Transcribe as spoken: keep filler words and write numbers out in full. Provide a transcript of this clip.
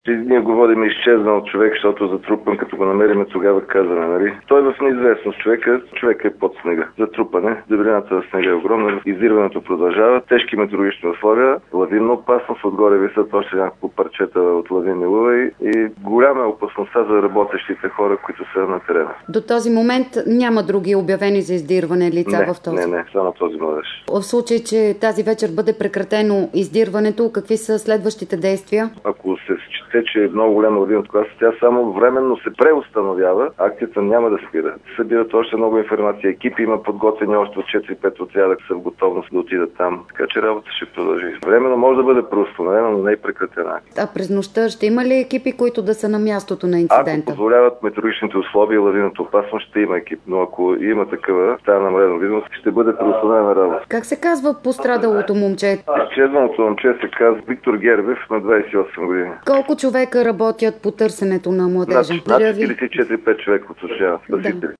И ние го водим изчезнал човек, защото затрупан, като го намериме, тогава казваме, нали? Той е в неизвестност човека, човека е под снега. Затрупане, дебелината на снега е огромна, издирването продължава, тежки метеорологични условия, лавинна опасност, отгоре висят още няколко парчета от лавинни лъви и голяма е опасността за работещите хора, които са на терена. До този момент няма други обявени за издирване лица не, в този? Не, не, само този младеж. В случай, че тази вечер бъде прекратено издирването, какви са следващите действия? Ако се счете, че е много голяма лавинна класа, тя само временно се преустановява, акцията няма да спира. Събират още много информация. Екипи има подготвени още от четири-пет отряда, са в готовност да отидат там. Така че работа ще продължи. Временно може да бъде преустановена, но не е прекратена. А през нощта ще има ли екипи, които да са на мястото на инцидента? Ако позволяват метеорологичните условия и лавинната опасност, ще има екип. Но ако има такава, става намалена видимост, ще бъде преустановена работа. Как се казва пострадалото момче? Изчезналото момче се казва Виктор Гербев, на двадесет и осем години. Колко човека работят по търсенето на младежа? Над четиридесет и четири-пет човека от спасители. Да.